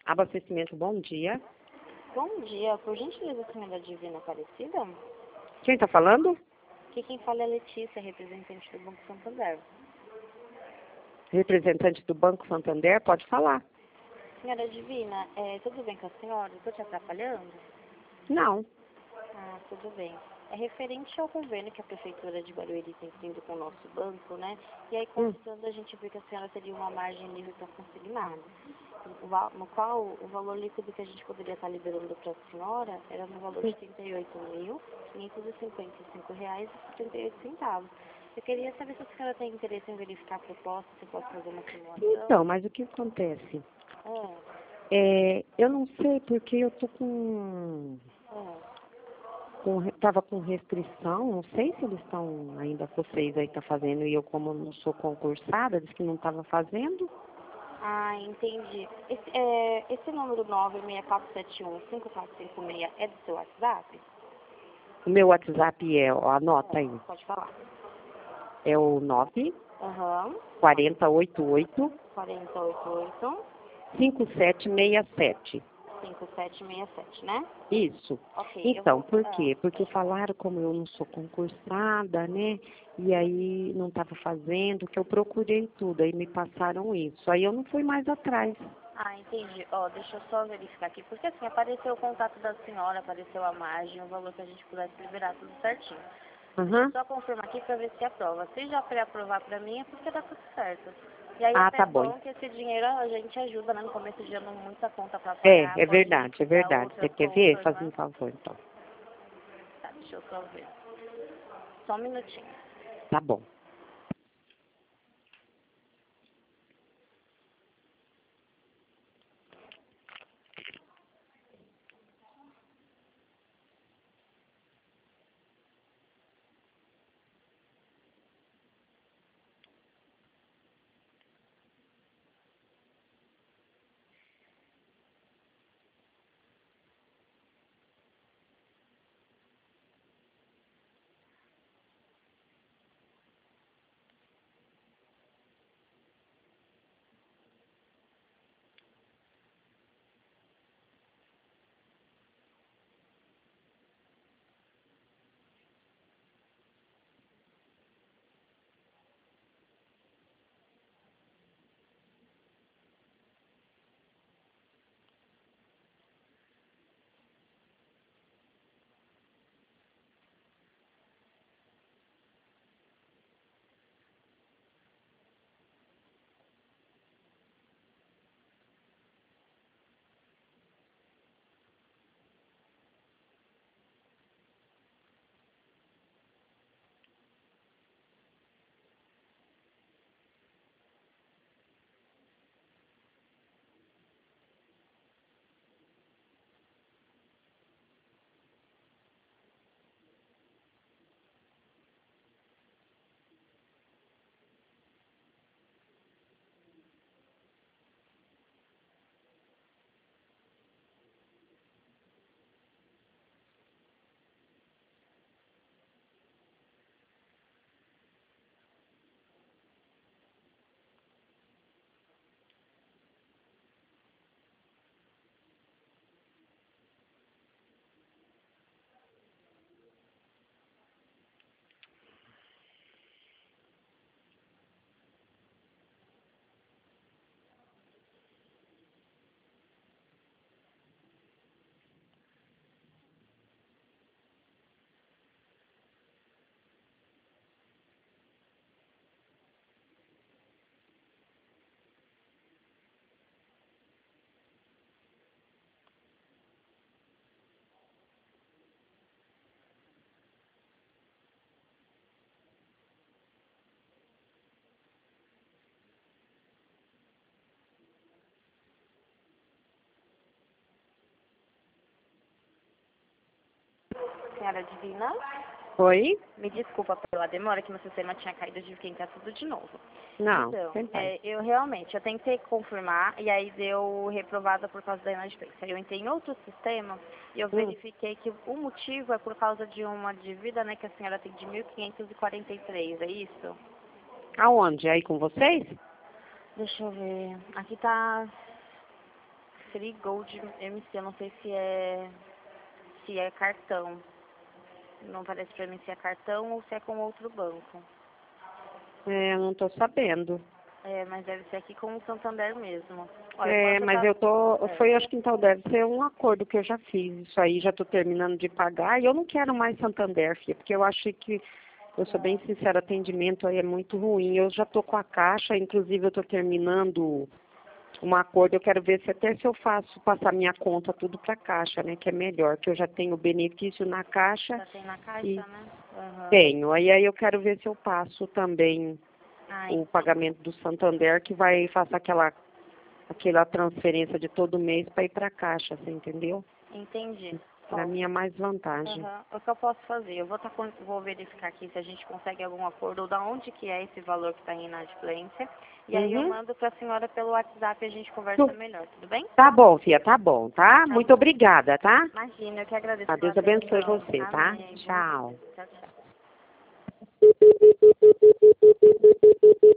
Abastecimento, bom dia. Bom dia, por gentileza, senhora Divina Aparecida? Quem está falando? Aqui quem fala é Letícia, representante do Banco Santander. Representante do Banco Santander, pode falar. Senhora Divina, tudo bem com a senhora? Estou te atrapalhando? Não. Ah, tudo bem. É referente ao convênio que a Prefeitura de Barueri tem tendo com o nosso banco, né? E aí, consultando, a gente viu que a senhora teria uma margem livre para consignado, no qual o valor líquido que a gente poderia estar liberando para a senhora era no valor de R$ 38.555,78. Eu queria saber se a senhora tem interesse em verificar a proposta, se pode fazer uma simulação. Então, mas o que acontece? Eu não sei porque eu tô tava com restrição, não sei se eles estão ainda, vocês aí tá fazendo, e eu como não sou concursada, disse que não estava fazendo. Ah, entendi. Esse número 964715456 é do seu WhatsApp? O meu WhatsApp anota aí, Pode falar. é o 9 Aham. 4088 4088 5767. 5767, né? Isso. Ok. Então, por quê? Porque falaram como eu não sou concursada, né? E aí não estava fazendo, que eu procurei tudo, aí me passaram isso. Aí eu não fui mais atrás. Ah, entendi. Deixa eu só verificar aqui, porque assim, apareceu o contato da senhora, apareceu a margem, o valor que a gente pudesse liberar tudo certinho. Deixa eu só confirmar aqui para ver se aprova. Se já pré-aprovar para mim, é porque dá tudo certo. E aí Ah, até tá é bom bom. que esse dinheiro a gente ajuda, né? No começo de ano, muita conta para pagar. É pode verdade, é dar verdade. Você outras quer ver? contas, Faz um né? favor, então. Tá, deixa eu só ver. Só um minutinho. Tá bom. Senhora Divina? Oi? Me desculpa pela demora, que meu sistema tinha caído, de tentar tudo de novo. Não, Então, sempre. eu tentei confirmar e aí deu reprovada por causa da inadimplência. Eu entrei em outro sistema e eu verifiquei que o motivo é por causa de uma dívida, né, que a senhora tem de 1.543, é isso? Aonde? Aí com vocês? Deixa eu ver. Aqui tá Free Gold MC, eu não sei se é cartão. Não parece pra mim se é cartão ou se é com outro banco. Eu não tô sabendo. Mas deve ser aqui com o Santander mesmo. Olha, Mas acho que então deve ser um acordo que eu já fiz. Isso aí, já tô terminando de pagar e eu não quero mais Santander, filha, porque eu achei que, eu sou bem sincera, atendimento aí é muito ruim. Eu já tô com a Caixa, inclusive eu tô terminando um acordo, eu quero ver se eu faço passar minha conta tudo para a Caixa, né, que é melhor, que eu já tenho benefício na Caixa. Já tem na Caixa, e né? Uhum. Tenho. Aí eu quero ver se eu passo também o pagamento do Santander, que faça aquela transferência de todo mês para ir para a Caixa, você entendeu? Entendi. Para mim é mais vantagem. O que eu posso fazer? Eu vou verificar aqui se a gente consegue algum acordo ou da onde que é esse valor que está em inadimplência. E aí eu mando para a senhora pelo WhatsApp e a gente conversa melhor, tudo bem? Tá bom, filha, tá bom, tá? Muito obrigada, tá? Imagina, eu que agradeço. Deus abençoe você, tá? Amém. Tchau. Tchau, tchau.